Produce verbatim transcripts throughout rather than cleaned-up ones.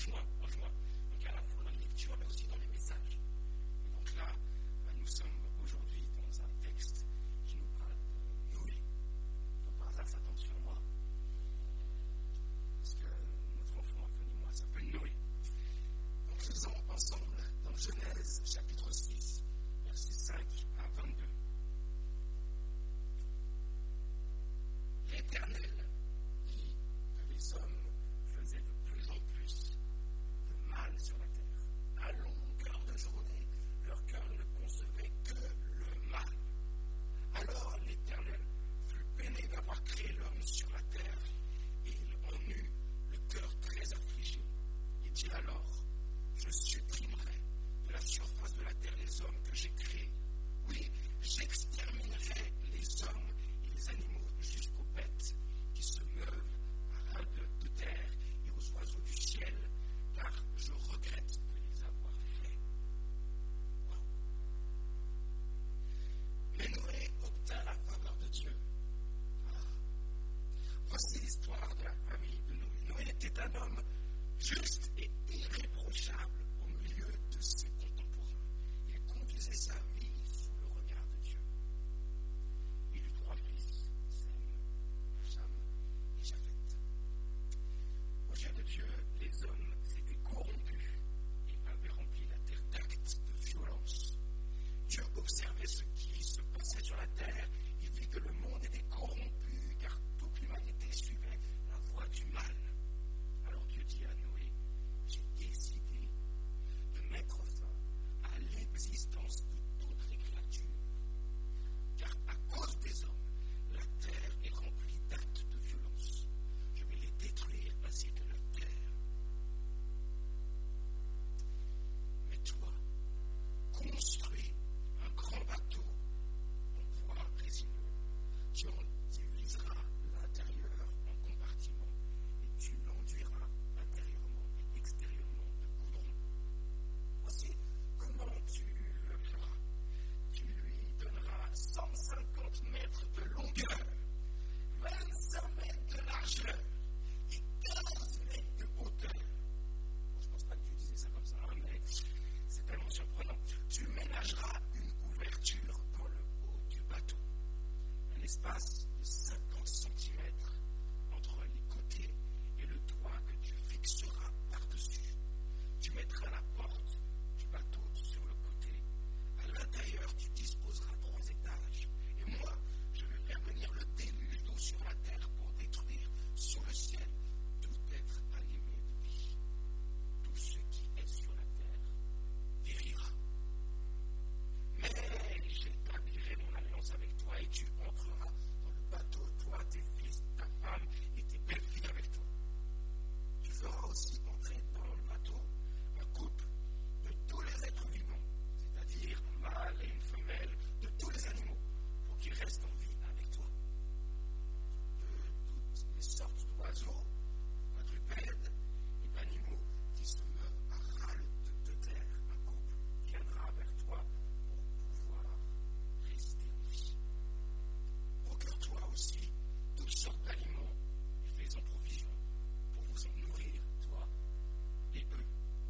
juin, en juin. Donc à la fois dans les lectures, mais aussi dans les messages. Et donc là, bah, nous sommes aujourd'hui dans un texte qui nous parle de Noé. Donc par hasard, ça tombe sur moi. Parce que notre enfant, Fanny et moi, s'appelle Noé. Donc faisons ensemble dans Genèse chapitre six, versets cinq à vingt-deux. L'Éternel dit que les hommes faisaient de plus en plus de mal sur la terre. À longueur de journée, leur cœur ne concevait que le mal. Alors l'Éternel fut peiné d'avoir créé l'homme sur la terre, et il en eut le cœur très affligé. Il dit alors, je supprimerai de la surface de la terre les hommes que j'ai créés. Oui, j'exterminerai les hommes et les animaux jusqu'aux bêtes qui se meuvent à ras de, de terre et aux oiseaux du ciel, car je regrette de les avoir faits. Wow. Mais Noé obtint la faveur de Dieu. Ah. Voici l'histoire de la famille de Noé. Noé était un homme juste et irréprochable au milieu de ses contemporains. Il conduisait sa vie sous le regard de Dieu. Il eut trois fils, Sem, Cham et Japheth. Aux yeux de Dieu, les hommes s'étaient corrompus et avaient rempli la terre d'actes de violence. Dieu observait ce qui se passait sur la terre et vit que le monde était corrompu car toute l'humanité suivait la voie du mal. Alors Dieu dit à Noé, j'ai décidé de mettre fin à l'existence de toutes les créatures, car à cause des hommes, la terre est remplie d'actes de violence. Je vais les détruire ainsi que la terre. Mais toi, construis un grand bateau en bois résineux. Tu en diviseras l'intérieur en compartiments et tu l'enduiras intérieurement et extérieurement de goudron. Voici comment tu le feras. Tu lui donneras cent cinquante mètres de longueur, vingt-cinq mètres de largeur et quinze mètres de hauteur. Bon, je ne pense pas que tu disais ça comme ça, hein, mais c'est tellement surprenant. Tu ménageras une ouverture dans le haut du bateau, un espace de cinquante centimètres entre les côtés et le toit que tu fixeras par-dessus. Tu mettras la porte du bateau sur le côté. À l'intérieur, tu disposeras trois étages. Et moi, je vais faire venir le déluge d'eau sur la terre pour détruire sous le ciel tout être animé de vie. Tout ce qui est sur la terre périra. Mais j'établirai mon alliance avec toi et tu entreras dans le bateau, toi, tes fils, ta femme et tes belles filles avec toi. Tu feras aussi entrer dans le bateau un couple de tous les êtres vivants, c'est-à-dire un mâle et une femelle, de tous les animaux, pour qu'ils restent en vie avec toi. De toutes les sortes d'oiseaux, quadrupèdes et d'animaux qui se meuvent à ras de, de terre, un couple viendra vers toi pour pouvoir rester en vie. Procure-toi aussi toutes sortes d'aliments et fais-en provision pour vous en nourrir, toi et eux.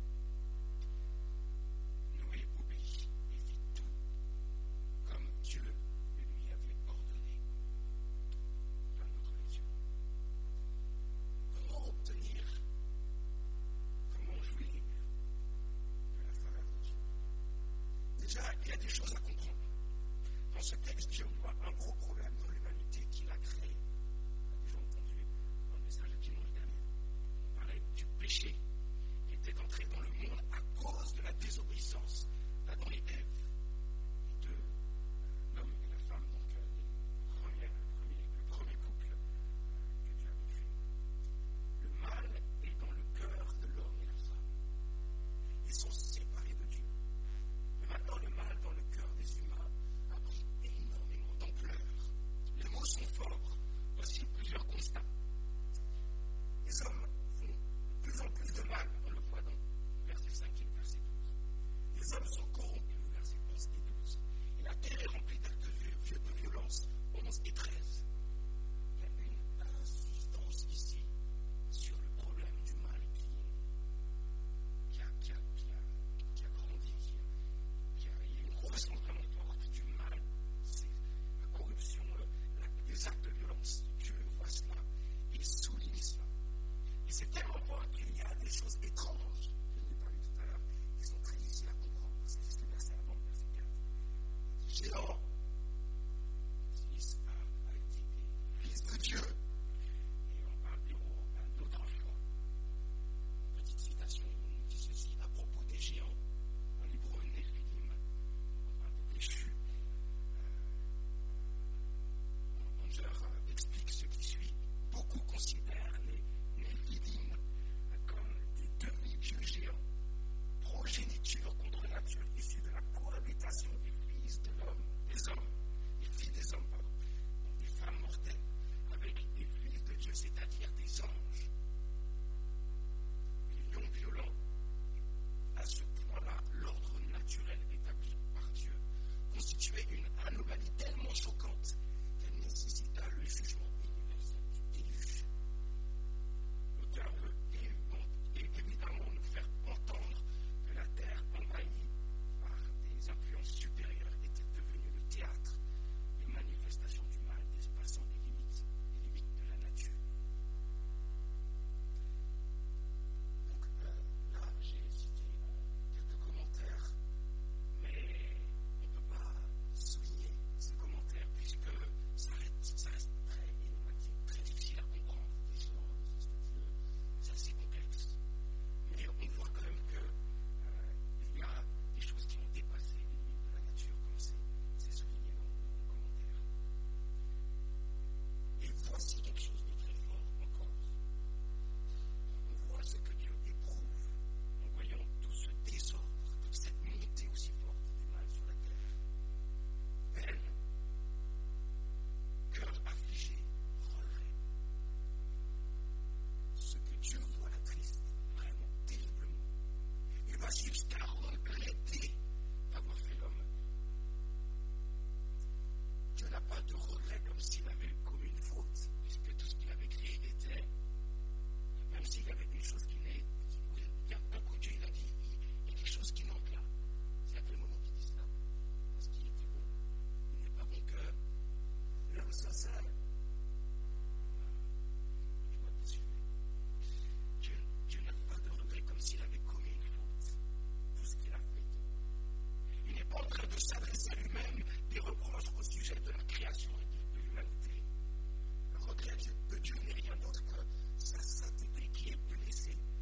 Noé obéit et fit tout comme Dieu le lui avait ordonné. Fin de notre lecture. Comment obtenir, comment jouir de la faveur de Dieu? Déjà, il y a des choses à comprendre. Dans ce texte, je vois un gros problème dans l'humanité qu'il a créé. On a déjà entendu dans le message de dimanche dernier. On parlait du péché qui était entré dans le monde à cause de la désobéissance d'Adam et Ève, et de euh, l'homme et la femme, donc euh, les premiers, le, premier, le premier couple euh, que Dieu avait créé. Le mal est dans le cœur de l'homme et la femme. Ils sont séparés de Dieu. Mais maintenant, le mal dans le cœur des humains a pris énormément d'ampleur. voir qu'il y a des choses étranges, je n'ai pas vu tout à l'heure, qui sont très difficiles à comprendre. C'est juste le verset avant, verset quatre. Géant, fils a, a été fils de Dieu. Et on parle d'héros à d'autres fois. Petite citation, on nous dit ceci à propos des géants. En hébreu, Néphilim, on parle de déchus. On leur explique ce qui suit. Beaucoup considèrent les Néphilim comme des demi-dieux géants, progéniture contre nature issue de la cohabitation des fils de l'homme, des hommes, des filles des hommes, pardon, donc des femmes mortelles, avec des fils de Dieu, c'est-à-dire des anges. L'union violente, à ce point-là, l'ordre naturel établi par Dieu constituait une anomalie tellement choquante qu'elle nécessita le jugement universel du déluge. L'auteur veut évidemment nous faire entendre que la terre envahie par des influences supérieures était devenue le théâtre des manifestations du mal dépassant les limites, les limites de la nature. Donc euh, là, j'ai cité euh, quelques commentaires, mais on ne peut pas souligner ces commentaires puisque ça reste, ça reste très énigmatique, très difficile à comprendre. Les géants, c'est assez complexe. Mais on voit quand même qu'il euh, y a des choses qui ont dépassé les limites de la nature, comme c'est souligné dans, dans le commentaire. Et voici quelque chose de très fort encore. On voit ce que Dieu éprouve en voyant tout ce désordre, toute cette montée aussi forte du mal sur la terre. Peine, cœur affligé, regret. Ce que Dieu voit l'attriste vraiment terriblement. Il va jusqu'à regretter d'avoir fait l'homme. Dieu n'a pas de regret comme s'il avait commis une faute, puisque tout ce qu'il avait créé était, même s'il y avait des choses qui n'est, il y a un coup Dieu, il a dit, il y a des choses qui manquent là. C'est à quel moment qu'il dit cela? Parce qu'il était bon. Il n'est pas bon que l'homme soit seul. Je vois des yeux. Dieu, Dieu n'a pas de regret comme s'il avait commis une faute. Tout ce qu'il a fait. Il n'est pas en train de s'adresser à lui-même des reproches au sujet de la création et de, de l'humanité. Le regret de Dieu n'est rien d'autre que sa sainteté qui est blessée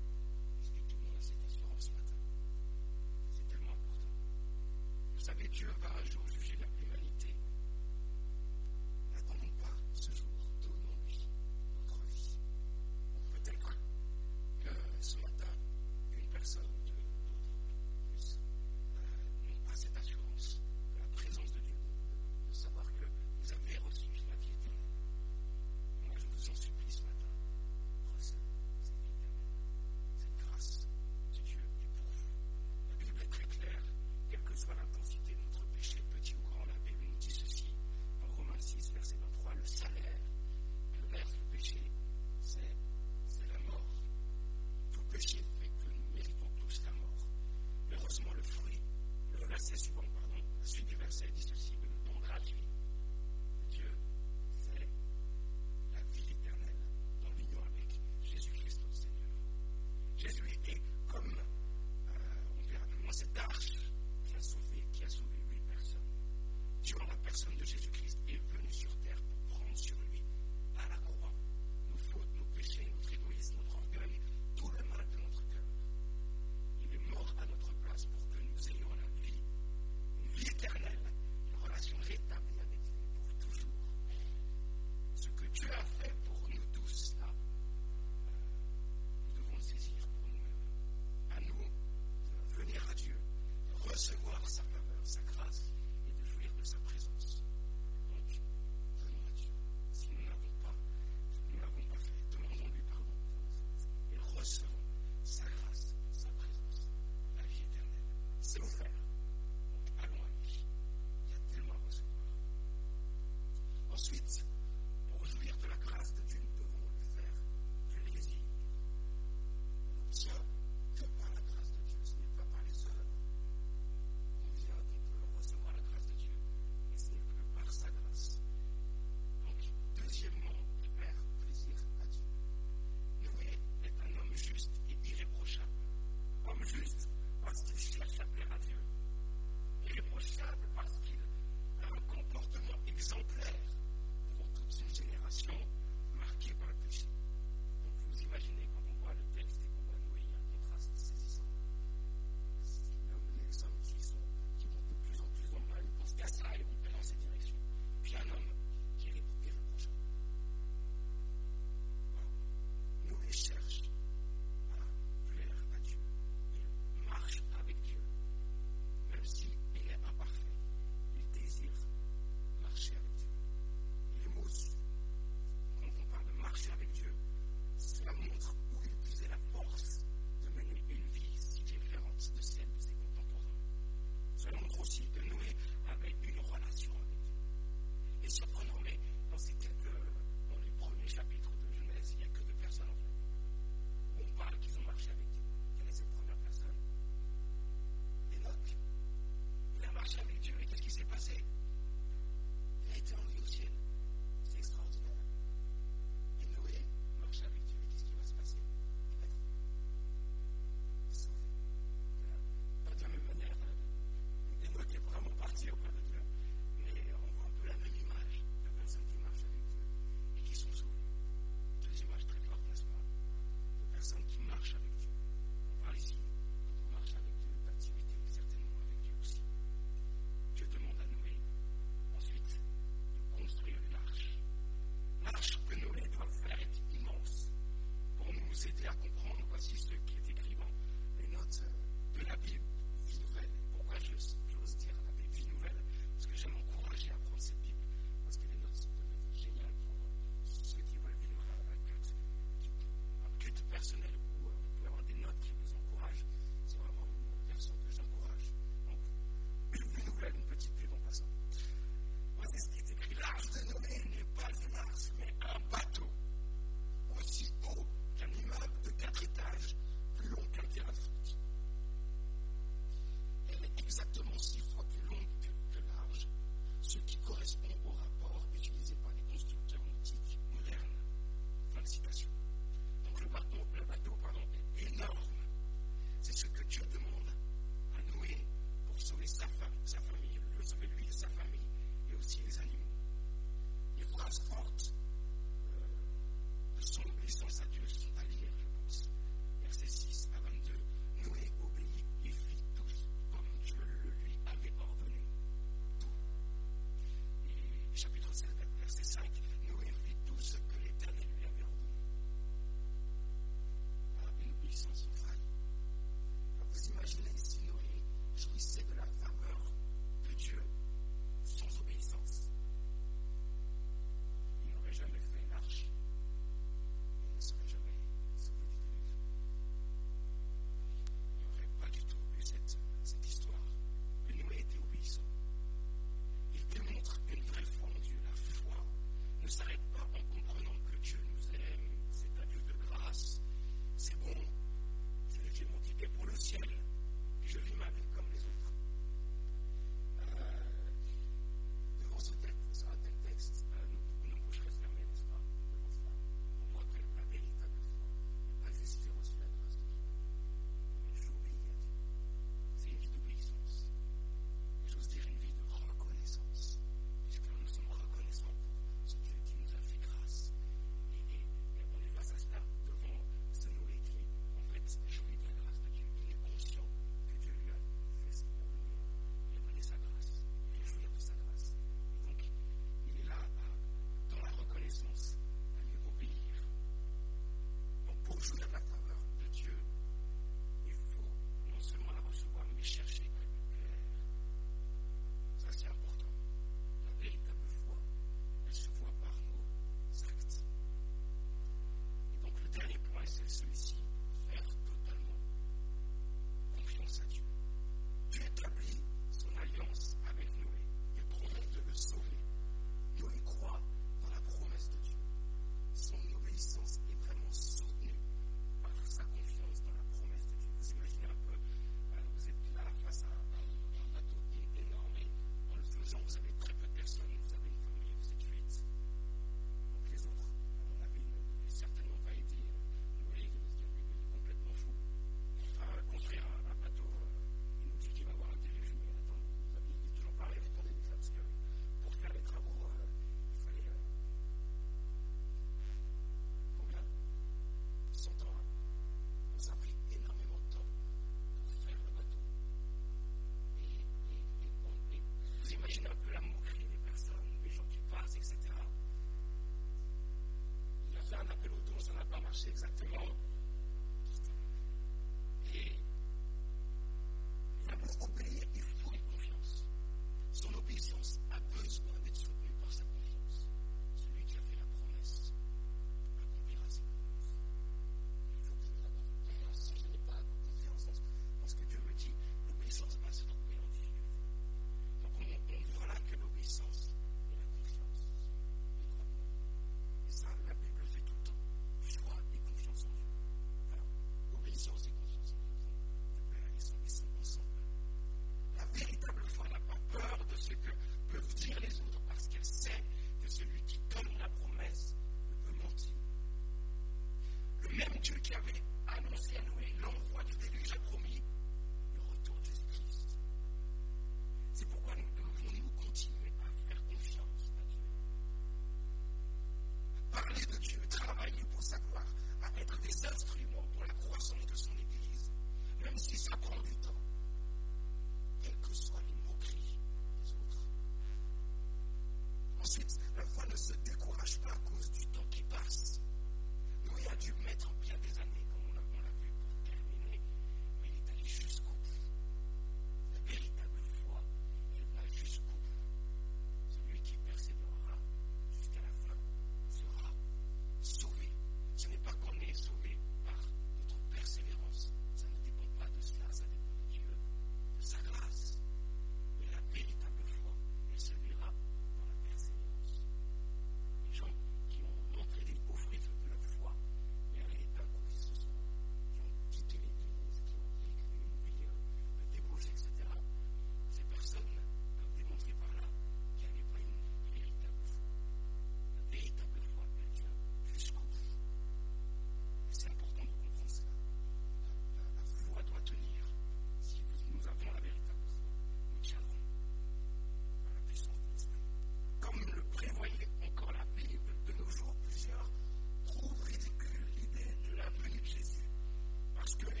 lorsque